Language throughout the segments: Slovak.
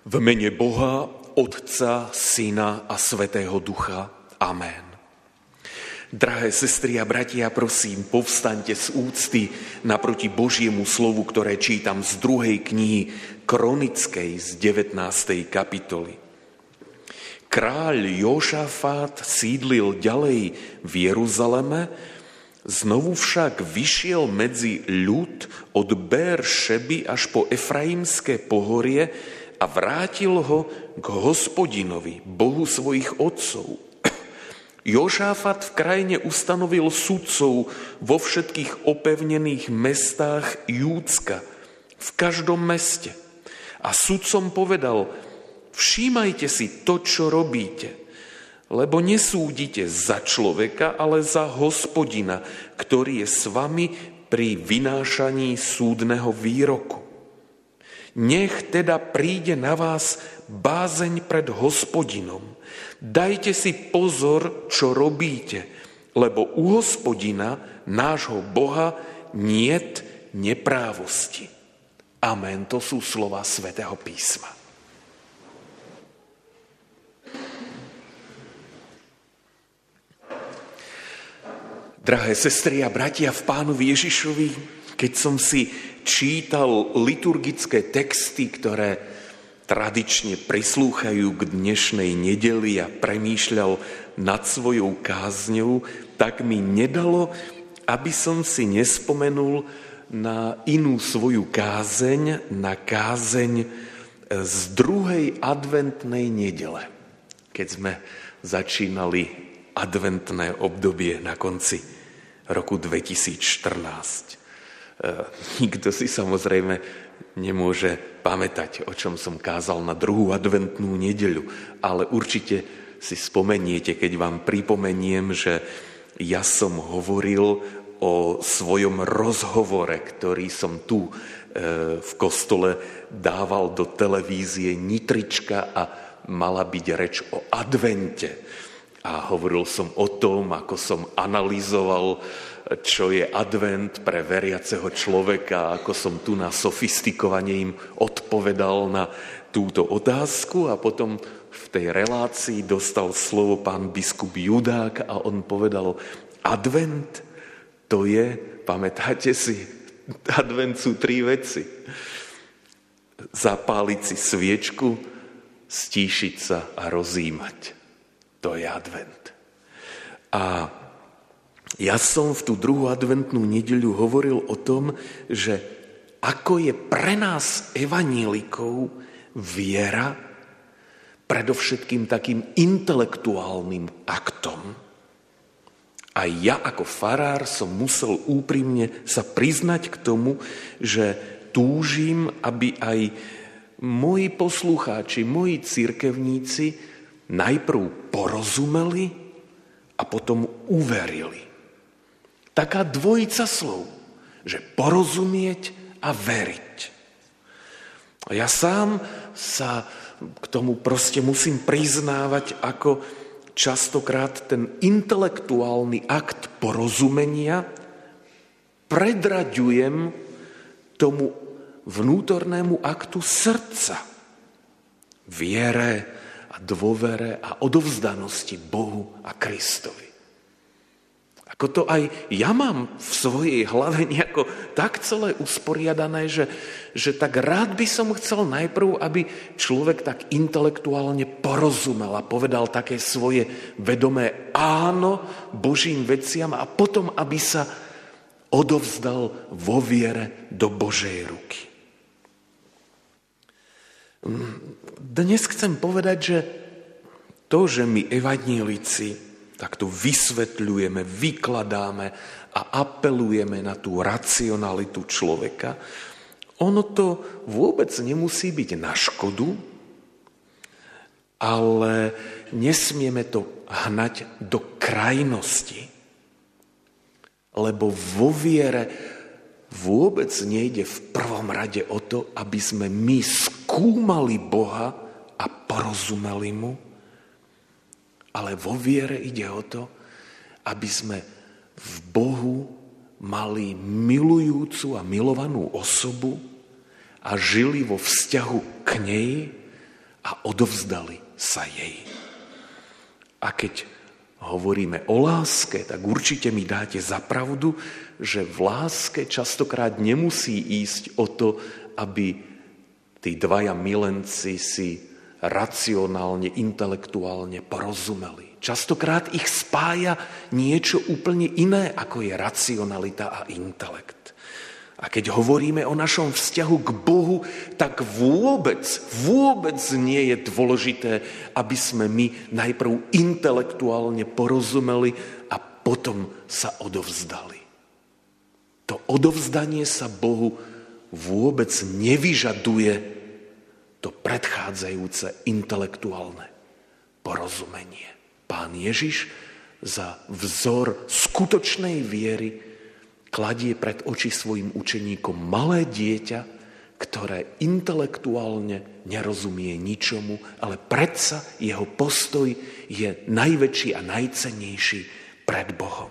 V mene Boha, Otca, Syna a Svätého Ducha. Amen. Drahé sestry a bratia, prosím, povstaňte z úcty naproti Božiemu slovu, ktoré čítam z 2. knihy Kronickej z 19. kapitoly. Kráľ Jošafát sídlil ďalej v Jeruzaleme, znovu však vyšiel medzi ľud od Bér-Šeby až po Efraimské pohorie a vrátil ho k Hospodinovi, Bohu svojich otcov. Jošafát v krajine ustanovil sudcov vo všetkých opevnených mestách Júdska, v každom meste. A sudcom povedal: všímajte si to, čo robíte, lebo nesúdite za človeka, ale za Hospodina, ktorý je s vami pri vynášaní súdneho výroku. Nech teda príde na vás bázeň pred Hospodinom. Dajte si pozor, čo robíte, lebo u Hospodina, nášho Boha, niet neprávosti. Amen. To sú slova Svätého písma. Drahé sestry a bratia v Pánovi Ježišovi, keď som si čítal liturgické texty, ktoré tradične prislúchajú k dnešnej nedeli a premýšľal nad svojou kázňou, tak mi nedalo, aby som si nespomenul na inú svoju kázeň, na kázeň z 2. adventnej nedele, keď sme začínali adventné obdobie na konci roku 2014. Nikto si samozrejme nemôže pamätať, o čom som kázal na 2. adventnú nedeľu, ale určite si spomeniete, keď vám pripomeniem, že ja som hovoril o svojom rozhovore, ktorý som tu v kostole dával do televízie Nitrička a mala byť reč o advente. A hovoril som o tom, ako som analyzoval, čo je advent pre veriaceho človeka, ako som tu na sofistikovane im odpovedal na túto otázku a potom v tej relácii dostal slovo pán biskup Judák a on povedal: advent to je, pamätáte si, advent sú 3 veci. Zapáliť si sviečku, stíšiť sa a rozímať. To je advent. A ja som v tú 2. adventnú nedeľu hovoril o tom, že ako je pre nás evanílikov viera predovšetkým takým intelektuálnym aktom. A ja ako farár som musel úprimne sa priznať k tomu, že túžim, aby aj moji poslucháči, moji cirkevníci najprv porozumeli a potom uverili. Taká dvojica slov, že porozumieť a veriť. A ja sám sa k tomu proste musím priznávať, ako častokrát ten intelektuálny akt porozumenia predraďujem tomu vnútornému aktu srdca. Viere a dôvere a odovzdanosti Bohu a Kristovi. Ako to aj ja mám v svojej hlave nejako tak celé usporiadané, že tak rád by som chcel najprv, aby človek tak intelektuálne porozumel a povedal také svoje vedomé áno Božím veciam a potom, aby sa odovzdal vo viere do Božej ruky. Dnes chcem povedať, že to, že my evanílici takto vysvetľujeme, vykladáme a apelujeme na tú racionalitu človeka, ono to vôbec nemusí byť na škodu, ale nesmieme to hnať do krajnosti. Lebo vo viere vôbec nejde v prvom rade o to, aby sme my skúmali Boha a porozumeli mu, ale vo viere ide o to, aby sme v Bohu mali milujúcu a milovanú osobu a žili vo vzťahu k nej a odovzdali sa jej. A keď hovoríme o láske, tak určite mi dáte za pravdu, že v láske častokrát nemusí ísť o to, aby tí dvaja milenci si racionálne, intelektuálne porozumeli. Častokrát ich spája niečo úplne iné, ako je racionalita a intelekt. A keď hovoríme o našom vzťahu k Bohu, tak vôbec nie je dôležité, aby sme my najprv intelektuálne porozumeli a potom sa odovzdali. To odovzdanie sa Bohu vôbec nevyžaduje to predchádzajúce intelektuálne porozumenie. Pán Ježiš za vzor skutočnej viery kladie pred oči svojim učeníkom malé dieťa, ktoré intelektuálne nerozumie ničomu, ale predsa jeho postoj je najväčší a najcennejší pred Bohom.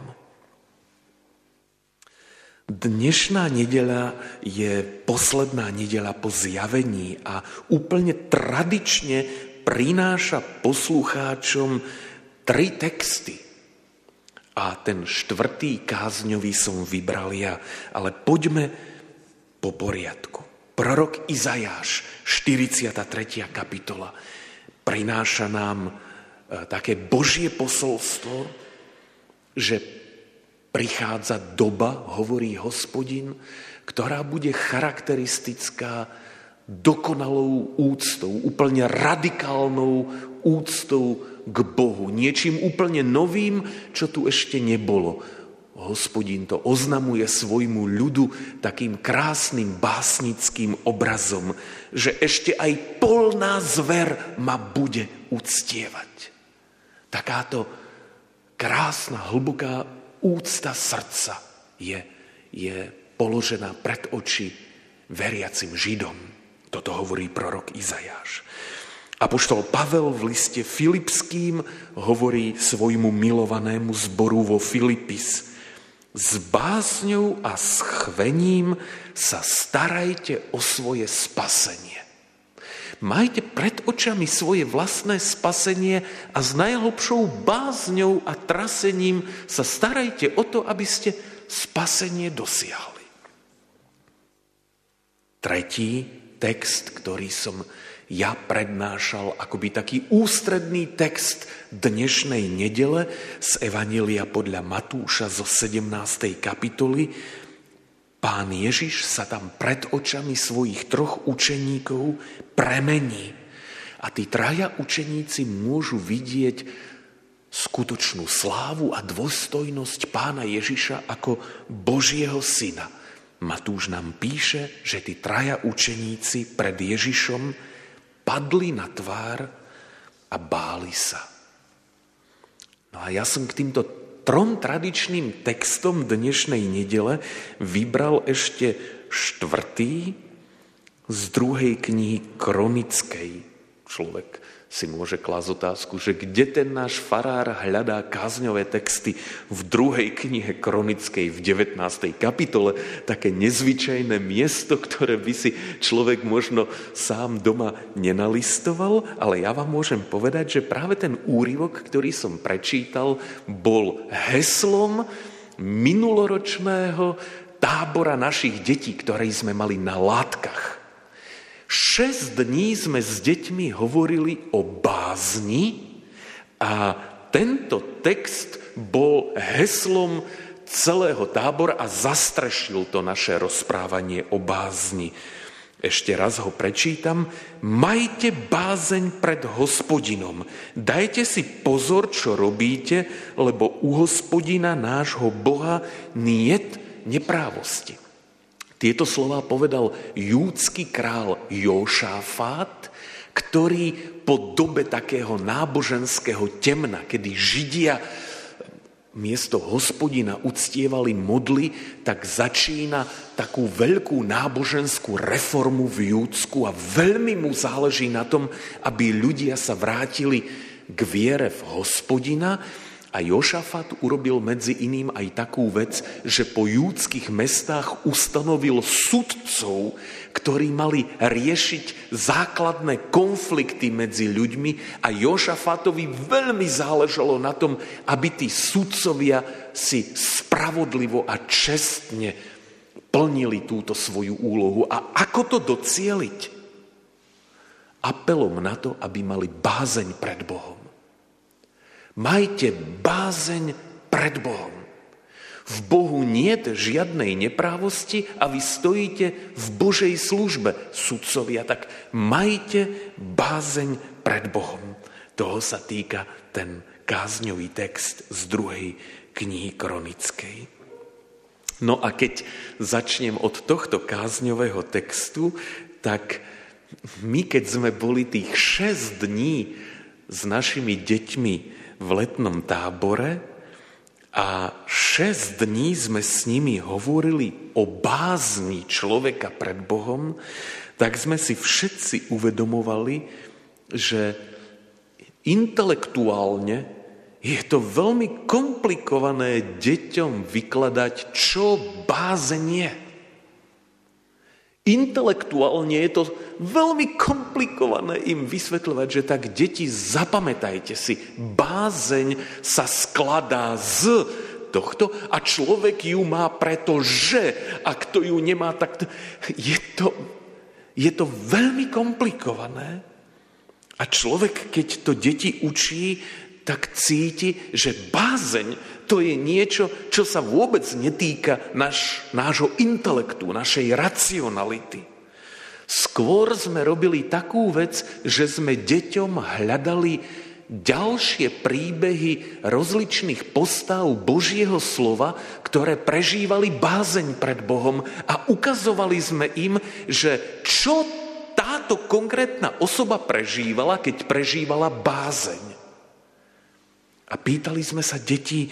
Dnešná nedeľa je posledná nedeľa po zjavení a úplne tradične prináša poslucháčom 3 texty. A ten 4. kázňový som vybral ja, ale poďme po poriadku. Prorok Izajáš, 43. kapitola, prináša nám také Božie posolstvo, že prichádza doba, hovorí Hospodin, ktorá bude charakteristická dokonalou úctou, úplne radikálnou úctou k Bohu. Niečím úplne novým, čo tu ešte nebolo. Hospodin to oznamuje svojmu ľudu takým krásnym básnickým obrazom, že ešte aj polná zver ma bude uctievať. Takáto krásna, hlboká úcta srdca je položená pred oči veriacim Židom. Toto hovorí prorok Izajáš. Apoštol Pavel v liste Filipským hovorí svojmu milovanému zboru vo Filipis: s bázňou a s chvením sa starajte o svoje spasenie. Majte pred očami svoje vlastné spasenie a s najhlbšou bázňou a trasením sa starajte o to, aby ste spasenie dosiahli. 3. text, ktorý som ja prednášal akoby taký ústredný text dnešnej nedele z Evanjelia podľa Matúša zo 17. kapitoly. Pán Ježiš sa tam pred očami svojich 3 učeníkov premení. A tí 3 učeníci môžu vidieť skutočnú slávu a dôstojnosť Pána Ježiša ako Božieho syna. Matúš nám píše, že tí 3 učeníci pred Ježišom padli na tvár a báli sa. No a ja som k týmto 3 tradičným textom dnešnej nedele vybral ešte 4. z 2. knihy Kronickej. Človek si môže klásť otázku, že kde ten náš farár hľadá kázňové texty v 2. knihe Kronickej v 19. kapitole, také nezvyčajné miesto, ktoré by si človek možno sám doma nenalistoval, ale ja vám môžem povedať, že práve ten úryvok, ktorý som prečítal, bol heslom minuloročného tábora našich detí, ktoré sme mali na Látkach. 6 dní sme s deťmi hovorili o bázni a tento text bol heslom celého tábora a zastrešil to naše rozprávanie o bázni. Ešte raz ho prečítam. Majte bázeň pred Hospodinom. Dajte si pozor, čo robíte, lebo u Hospodina nášho Boha niet neprávosti. Tieto slová povedal júdsky král Jošafát, ktorý po dobe takého náboženského temna, kedy Židia miesto Hospodina uctievali modly, tak začína takú veľkú náboženskú reformu v Júdsku a veľmi mu záleží na tom, aby ľudia sa vrátili k viere v Hospodina A Jošafat urobil medzi iným aj takú vec, že po júdskych mestách ustanovil sudcov, ktorí mali riešiť základné konflikty medzi ľuďmi, a Jošafatovi veľmi záležalo na tom, aby tí sudcovia si spravodlivo a čestne plnili túto svoju úlohu. A ako to docieliť? Apelom na to, aby mali bázeň pred Bohom. Majte bázeň pred Bohom. V Bohu niet žiadnej neprávosti a vy stojíte v Božej službe, sudcovia, tak majte bázeň pred Bohom. Toho sa týka ten kázňový text z 2. knihy Kronickej. No a keď začnem od tohto kázňového textu, tak my, keď sme boli tých 6 dní s našimi deťmi v letnom tábore a 6 dní sme s nimi hovorili o bázni človeka pred Bohom, tak sme si všetci uvedomovali, že intelektuálne je to veľmi komplikované deťom vykladať, čo bázeň je. Intelektuálne je to veľmi komplikované im vysvetľovať, že tak deti, zapamätajte si, bázeň sa skladá z tohto a človek ju má pretože, a kto ju nemá, tak je to veľmi komplikované. A človek, keď to deti učí, tak cíti, že bázeň to je niečo, čo sa vôbec netýka nášho intelektu, našej racionality. Skôr sme robili takú vec, že sme deťom hľadali ďalšie príbehy rozličných postav Božieho slova, ktoré prežívali bázeň pred Bohom, a ukazovali sme im, že čo táto konkrétna osoba prežívala, keď prežívala bázeň. A pýtali sme sa deti,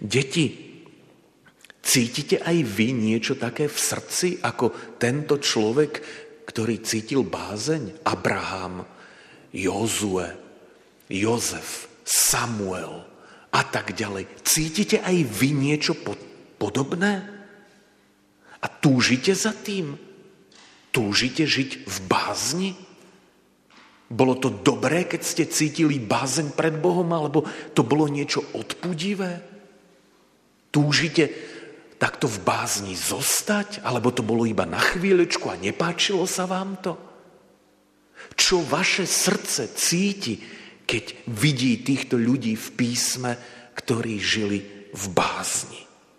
cítite aj vy niečo také v srdci, ako tento človek, ktorý cítil bázeň? Abraham, Jozue, Jozef, Samuel a tak ďalej. Cítite aj vy niečo podobné? A túžite za tým? Túžite žiť v bázni? Bolo to dobré, keď ste cítili bázeň pred Bohom, alebo to bolo niečo odpudivé? Túžite takto v bázni zostať, alebo to bolo iba na chvíľočku a nepáčilo sa vám to? Čo vaše srdce cíti, keď vidí týchto ľudí v písme, ktorí žili v bázni?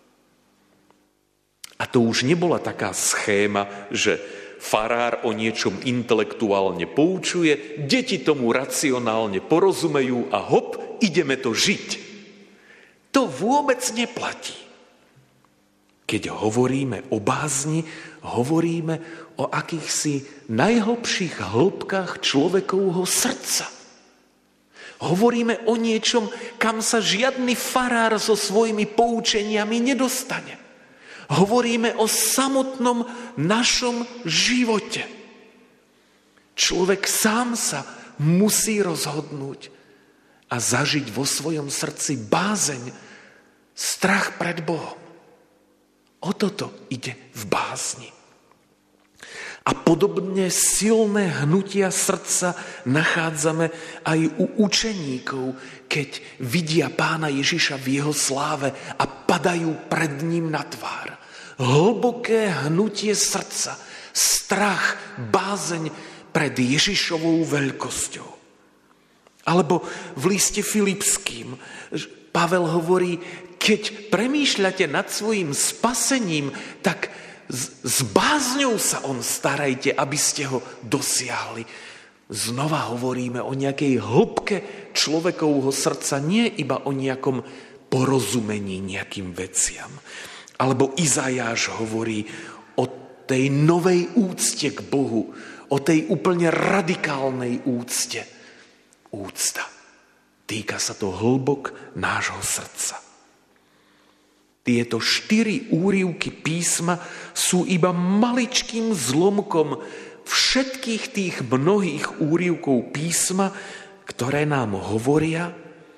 A to už nebola taká schéma, že farár o niečom intelektuálne poučuje, deti tomu racionálne porozumejú a hop, ideme to žiť. To vôbec neplatí. Keď hovoríme o bázni, hovoríme o akýchsi najhlbších hĺbkach človekovho srdca. Hovoríme o niečom, kam sa žiadny farár so svojimi poučeniami nedostane. Hovoríme o samotnom našom živote. Človek sám sa musí rozhodnúť a zažiť vo svojom srdci bázeň, strach pred Bohom. O toto ide v bázni. A podobne silné hnutia srdca nachádzame aj u učeníkov, keď vidia Pána Ježiša v jeho sláve a padajú pred ním na tvár. Hlboké hnutie srdca, strach, bázeň pred Ježišovou veľkosťou. Alebo v liste Filipským Pavel hovorí, keď premýšľate nad svojím spasením, tak s bázňou sa on starajte, aby ste ho dosiahli. Znova hovoríme o nejakej hĺbke človekovho srdca, nie iba o nejakom porozumení nejakým veciam. Alebo Izajáš hovorí o tej novej úcte k Bohu, o tej úplne radikálnej úcte. Úcta. Týka sa to hĺbok nášho srdca. Tieto 4 úryvky písma sú iba maličkým zlomkom všetkých tých mnohých úryvkov písma, ktoré nám hovoria,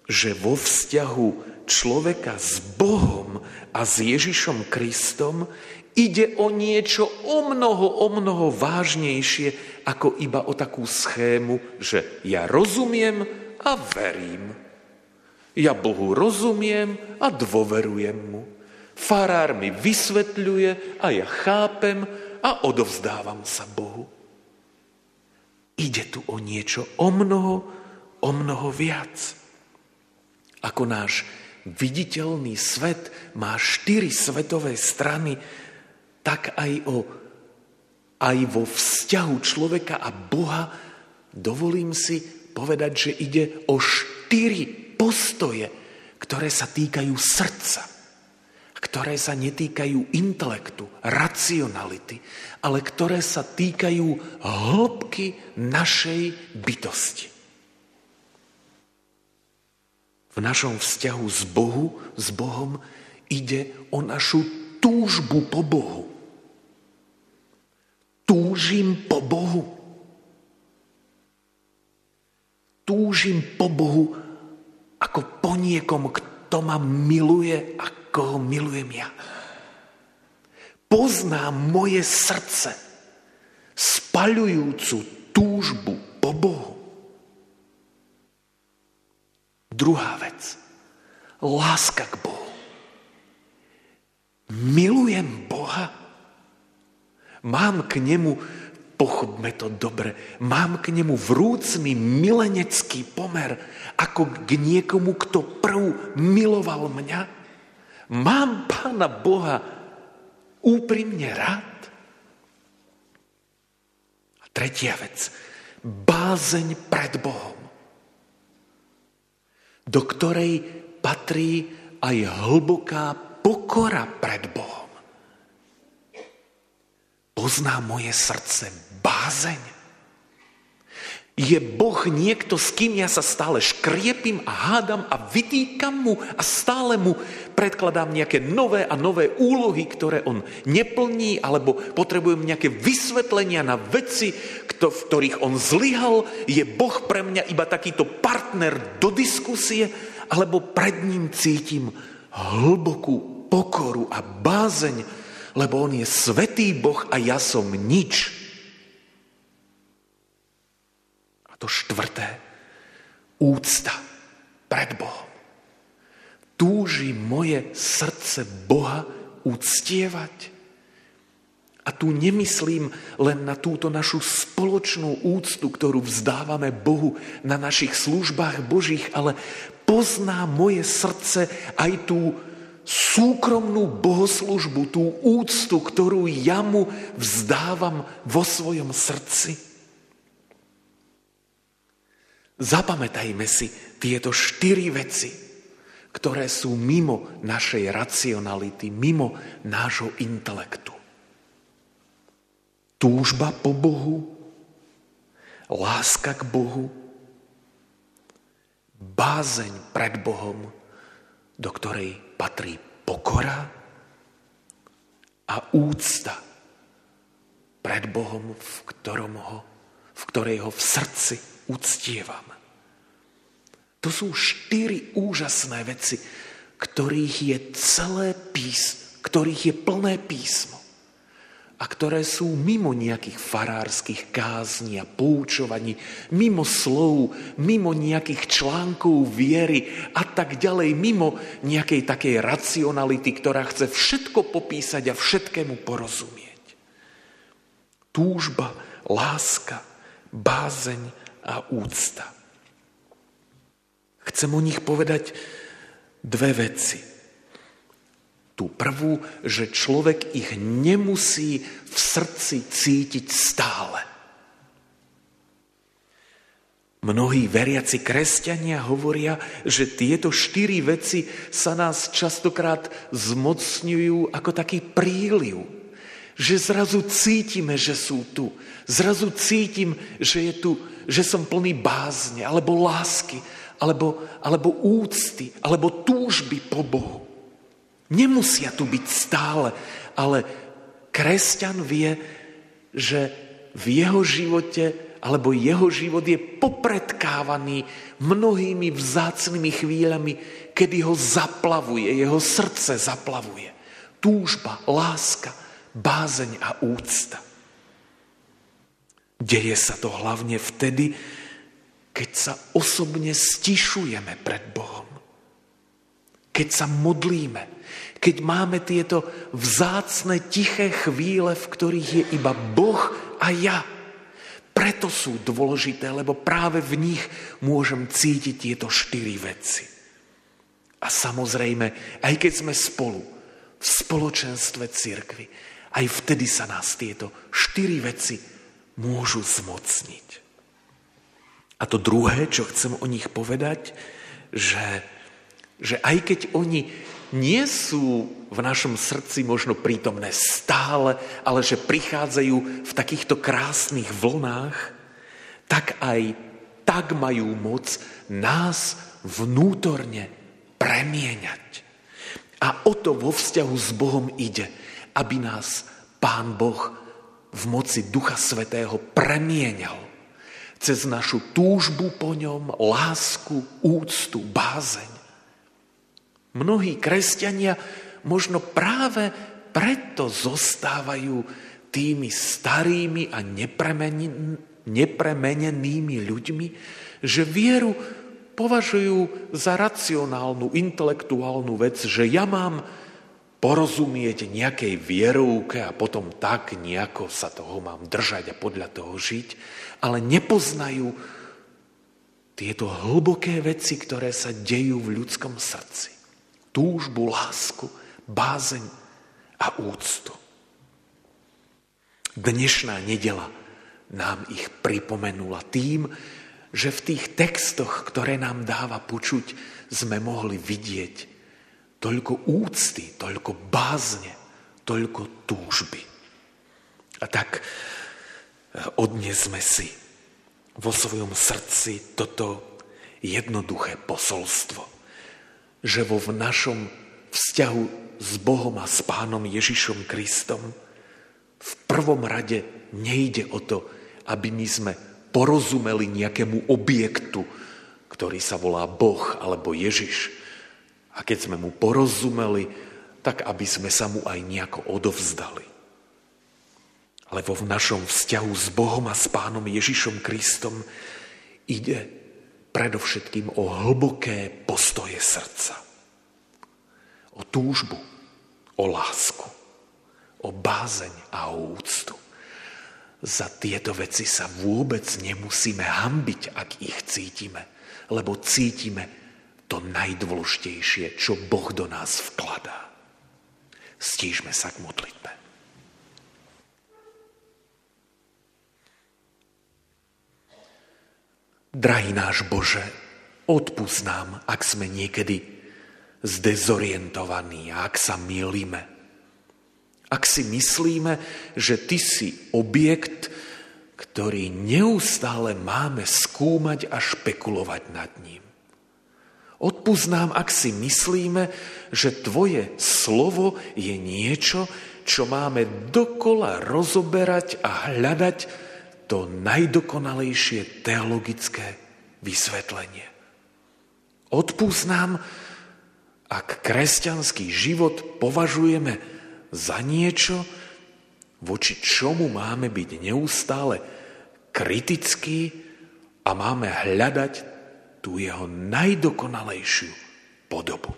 že vo vzťahu človeka s Bohom a s Ježišom Kristom ide o niečo o mnoho vážnejšie ako iba o takú schému, že ja rozumiem a verím. Ja Bohu rozumiem a dôverujem mu. Farár mi vysvetľuje a ja chápem a odovzdávam sa Bohu. Ide tu o niečo o mnoho viac. Ako náš viditeľný svet má 4 svetové strany, tak aj vo vzťahu človeka a Boha dovolím si povedať, že ide o 4 postoje, ktoré sa týkajú srdca, ktoré sa netýkajú intelektu, racionality, ale ktoré sa týkajú hĺbky našej bytosti. V našom vzťahu s Bohom ide o našu túžbu po Bohu. Túžim po Bohu. Túžim po Bohu ako po niekom, kto ma miluje, ako ho milujem ja. Poznám moje srdce spaľujúcu túžbu po Bohu. Druhá vec. Láska k Bohu. Milujem Boha. Mám k nemu, pochopme to dobre, mám k nemu vrúcný milenecký pomer, ako k niekomu, kto prv miloval mňa. Mám Pána Boha úprimne rád. A tretia vec. Bázeň pred Bohom, do ktorej patrí aj hlboká pokora pred Bohom. Pozná moje srdce bázeň? Je Boh niekto, s kým ja sa stále škriepim a hádam a vytýkam mu a stále mu predkladám nejaké nové a nové úlohy, ktoré on neplní, alebo potrebujem nejaké vysvetlenia na veci, v ktorých on zlyhal? Je Boh pre mňa iba takýto partner do diskusie, alebo pred ním cítim hlbokú pokoru a bázeň, lebo on je svätý Boh a ja som nič. A to štvrté, úcta pred Bohom. Túži moje srdce Boha uctievať. A tu nemyslím len na túto našu spoločnú úctu, ktorú vzdávame Bohu na našich službách Božích, ale pozná moje srdce aj tú súkromnú bohoslužbu, tú úctu, ktorú ja mu vzdávam vo svojom srdci. Zapamätajme si tieto 4 veci, ktoré sú mimo našej racionality, mimo nášho intelektu. Túžba po Bohu, láska k Bohu, bázeň pred Bohom, do ktorej patrí pokora a úcta pred Bohom, v ktorej ho v srdci uctievam. To sú 4 úžasné veci, ktorých je plné písmo a ktoré sú mimo nejakých farárskych kázní a poučovaní, mimo slov, mimo nejakých článkov viery a tak ďalej, mimo nejakej takej racionality, ktorá chce všetko popísať a všetkému porozumieť. Túžba, láska, bázeň a úcta. Chcem o nich povedať 2 veci. Tú prvú, že človek ich nemusí v srdci cítiť stále. Mnohí veriaci kresťania hovoria, že tieto 4 veci sa nás častokrát zmocňujú ako taký príliv. Že zrazu cítime, že sú tu. Zrazu cítim, že som plný bázne, alebo lásky, alebo úcty, alebo túžby po Bohu. Nemusia tu byť stále, ale kresťan vie, že v jeho živote alebo jeho život je popredkávaný mnohými vzácnymi chvíľami, kedy ho zaplavuje, jeho srdce zaplavuje túžba, láska, bázeň a úcta. Deje sa to hlavne vtedy, keď sa osobne stišujeme pred Bohom. Keď sa modlíme, keď máme tieto vzácne tiché chvíle, v ktorých je iba Boh a ja. Preto sú dôležité, lebo práve v nich môžem cítiť tieto 4 veci. A samozrejme, aj keď sme spolu, v spoločenstve cirkvi, aj vtedy sa nás tieto 4 veci môžu zmocniť. A to druhé, čo chcem o nich povedať, že aj keď oni nie sú v našom srdci možno prítomné stále, ale že prichádzajú v takýchto krásnych vlnách, tak aj tak majú moc nás vnútorne premieňať. A o to vo vzťahu s Bohom ide, aby nás Pán Boh v moci Ducha Svätého premieňal cez našu túžbu po ňom, lásku, úctu, bázeň. Mnohí kresťania možno práve preto zostávajú tými starými a nepremenenými ľuďmi, že vieru považujú za racionálnu, intelektuálnu vec, že ja mám porozumieť nejakej vierovke a potom tak nejako sa toho mám držať a podľa toho žiť, ale nepoznajú tieto hlboké veci, ktoré sa dejú v ľudskom srdci. Túžbu, lásku, bázeň a úctu. Dnešná nedeľa nám ich pripomenula tým, že v tých textoch, ktoré nám dáva počuť, sme mohli vidieť toľko úcty, toľko bázne, toľko túžby. A tak odnesme si vo svojom srdci toto jednoduché posolstvo, že vo v našom vzťahu s Bohom a s Pánom Ježišom Kristom v prvom rade nejde o to, aby my sme porozumeli nejakému objektu, ktorý sa volá Boh alebo Ježiš. A keď sme mu porozumeli, tak aby sme sa mu aj nejako odovzdali. Ale vo našom vzťahu s Bohom a s Pánom Ježišom Kristom ide predovšetkým o hlboké postoje srdca. O túžbu, o lásku, o bázeň a o úctu. Za tieto veci sa vôbec nemusíme hanbiť, ak ich cítime, lebo cítime to najdôležitejšie, čo Boh do nás vkladá. Stížme sa k modlitbe. Drahý náš Bože, odpusť nám, ak sme niekedy zdezorientovaní a ak sa mýlime. Ak si myslíme, že Ty si objekt, ktorý neustále máme skúmať a špekulovať nad ním. Odpusť nám, ak si myslíme, že Tvoje slovo je niečo, čo máme dokola rozoberať a hľadať to najdokonalejšie teologické vysvetlenie. Odpusť nám, ak kresťanský život považujeme za niečo, voči čomu máme byť neustále kritickí a máme hľadať tú jeho najdokonalejšiu podobu.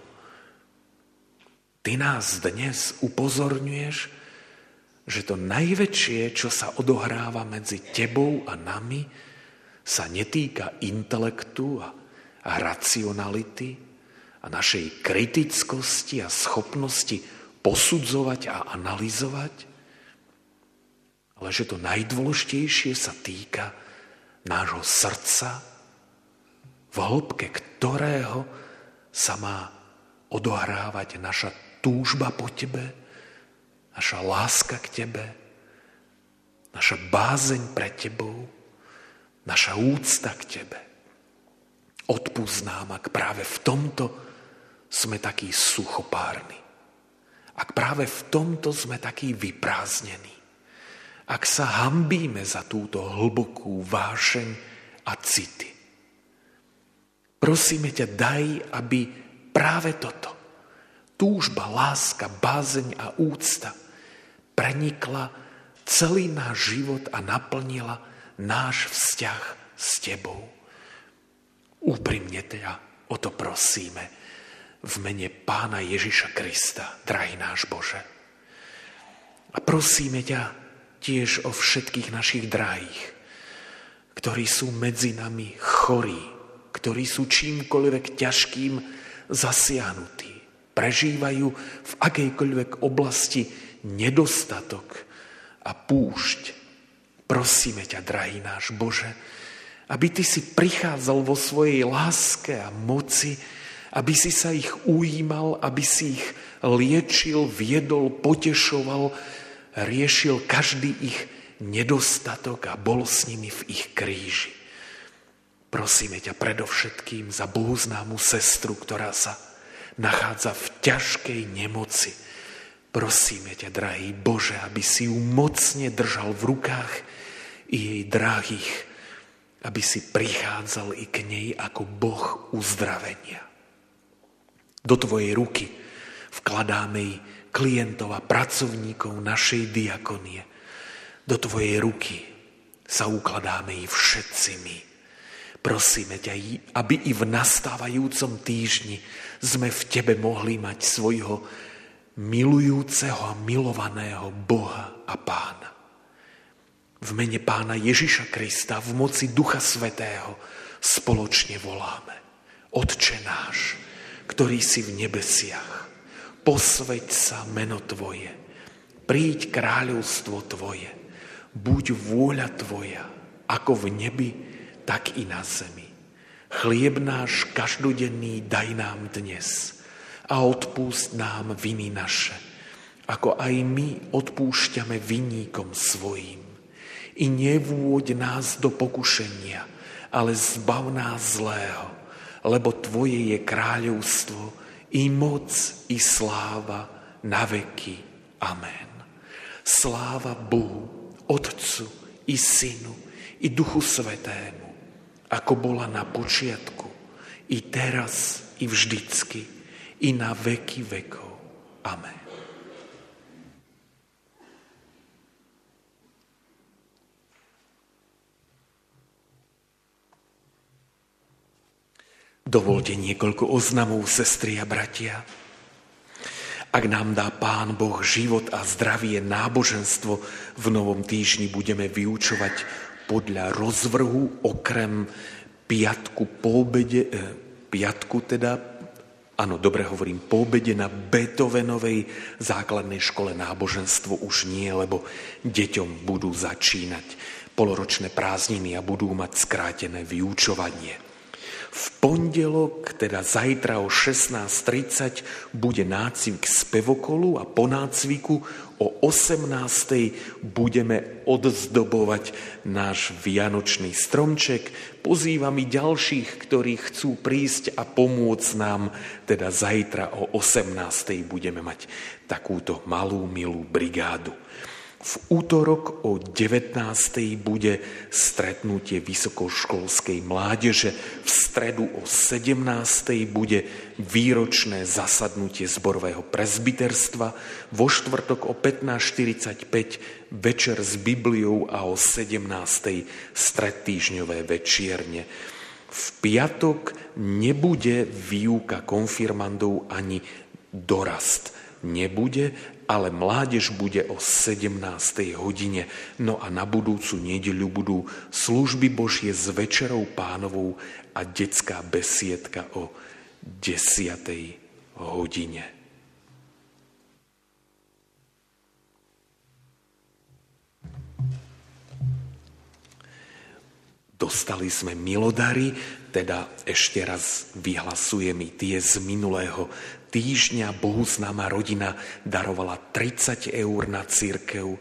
Ty nás dnes upozorňuješ, že to najväčšie, čo sa odohráva medzi tebou a nami, sa netýka intelektu a racionality a našej kritickosti a schopnosti posudzovať a analyzovať, ale že to najdôležitejšie sa týka nášho srdca, v hĺbke ktorého sa má odohrávať naša túžba po Tebe, naša láska k Tebe, naša bázeň pre Tebou, naša úcta k Tebe. Odpusť nám, ak práve v tomto sme takí suchopárni. Ak práve v tomto sme takí vyprázdnení. ak sa hanbíme za túto hlbokú vášeň a city. Prosíme ťa, daj, aby práve toto, túžba, láska, bázeň a úcta prenikla celý náš život a naplnila náš vzťah s tebou. Úprimne ťa o to prosíme v mene Pána Ježiša Krista, drahý náš Bože. A prosíme ťa tiež o všetkých našich drahých, ktorí sú medzi nami chorí, ktorí sú čímkoľvek ťažkým zasiahnutí, prežívajú v akejkoľvek oblasti nedostatok a púšť. Prosíme ťa, drahý náš Bože, aby ty si prichádzal vo svojej láske a moci, aby si sa ich ujímal, aby si ich liečil, viedol, potešoval, riešil každý ich nedostatok a bol s nimi v ich kríži. Prosíme ťa predovšetkým za bohuznámu sestru, ktorá sa nachádza v ťažkej nemoci. Prosíme ťa, drahý Bože, aby si ju mocne držal v rukách i jej drahých, aby si prichádzal i k nej ako Boh uzdravenia. Do tvojej ruky vkladáme i klientov a pracovníkov našej diakonie. Do tvojej ruky sa ukladáme i všetci my. Prosíme ťa, aby i v nastávajúcom týždni sme v tebe mohli mať svojho milujúceho a milovaného Boha a Pána. V mene Pána Ježiša Krista, v moci Ducha Svätého spoločne voláme. Otče náš, ktorý si v nebesiach, posväť sa meno Tvoje, príď kráľovstvo Tvoje, buď vôľa Tvoja, ako v nebi, tak i na zemi. Chlieb náš každodenný daj nám dnes a odpúšť nám viny naše, ako aj my odpúšťame vinníkom svojim. I nevôď nás do pokušenia, ale zbav nás zlého, lebo Tvoje je kráľovstvo, i moc, i sláva na veky. Amen. Sláva Bohu, Otcu, i Synu, i Duchu Svätému, ako bola na počiatku, i teraz, i vždycky, i na veky vekov. Amen. Dovolte niekoľko oznamov, sestry a bratia. Ak nám dá Pán Boh život a zdravie, náboženstvo v novom týždni budeme vyučovať podľa rozvrhu, okrem piatku po obede, po obede na Beethovenovej základnej škole náboženstvo už nie, lebo deťom budú začínať poloročné prázdniny a budú mať skrátené vyučovanie. V pondelok, teda zajtra o 16:30, bude nácvik spevokolu a po nácviku o 18:00 budeme odzdobovať náš vianočný stromček. Pozývam i ďalších, ktorí chcú prísť a pomôcť nám, teda zajtra o 18:00 budeme mať takúto malú, milú brigádu. V útorok o 19:00 bude stretnutie vysokoškolskej mládeže. V stredu o 17:00 bude výročné zasadnutie zborového presbyterstva. Vo štvrtok o 15:45 večer s Bibliou a o 17:00 stredtýždňové večierne. V piatok nebude výuka konfirmandov ani dorast. Nebude, ale mládež bude o 17:00 hodine. No a na budúcu nedeľu budú služby Božie s Večerou Pánovou a detská besiedka o 10:00 hodine. Dostali sme milodary, teda ešte raz vyhlasujem i tie z minulého týždňa. Bohuznáma rodina darovala 30 eur na cirkev,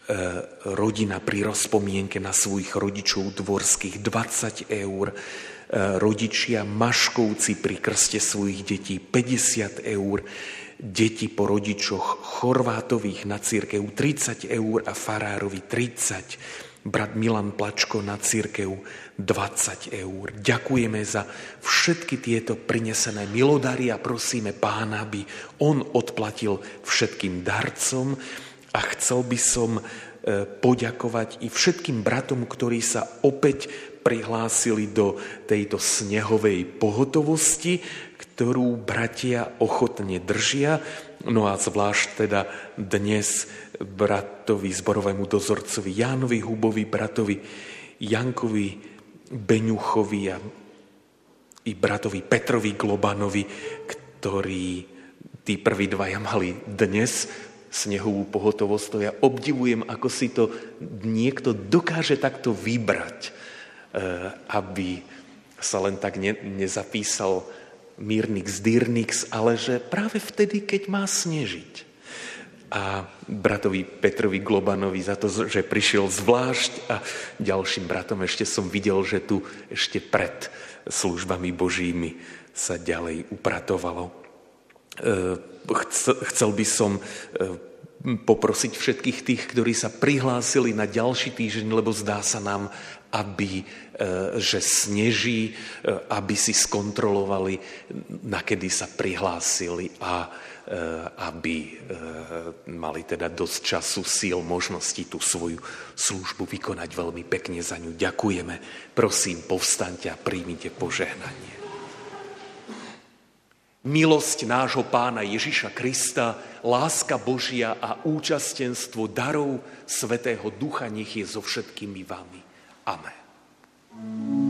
rodina pri rozpomienke na svojich rodičov dvorských 20 eur, rodičia Maškovci pri krste svojich detí 50 eur, deti po rodičoch Chorvátových na cirkev 30 eur a farárovi 30, brat Milan Plačko na cirkev 20 eur. Ďakujeme za všetky tieto prinesené milodary a prosíme Pána, aby on odplatil všetkým darcom. A chcel by som poďakovať i všetkým bratom, ktorí sa opäť prihlásili do tejto snehovej pohotovosti, ktorú bratia ochotne držia. No a zvlášť teda dnes bratovi zborovému dozorcovi Jánovi Hubovi, bratovi Jankovi Beňuchovi a i bratovi Petrovi Globanovi, ktorí tí prví dvaja mali dnes snehovú pohotovosť. To ja obdivujem, ako si to niekto dokáže takto vybrať, aby sa len tak nezapísal Mírnix, Dýrnix, ale že práve vtedy, keď má snežiť. A bratovi Petrovi Globanovi za to, že prišiel zvlášť, a ďalším bratom ešte som videl, že tu ešte pred službami Božími sa ďalej upratovalo. Chcel by som poprosiť všetkých tých, ktorí sa prihlásili na ďalší týždeň, lebo zdá sa nám, že sneží, aby si skontrolovali, nakedy sa prihlásili a aby mali teda dosť času, síl, možností tú svoju službu vykonať. Veľmi pekne za ňu ďakujeme. Prosím, povstaňte a príjmite požehnanie. Milosť nášho Pána Ježiša Krista, láska Božia a účastenstvo darov Svätého Ducha nech je so všetkými vami. Amen.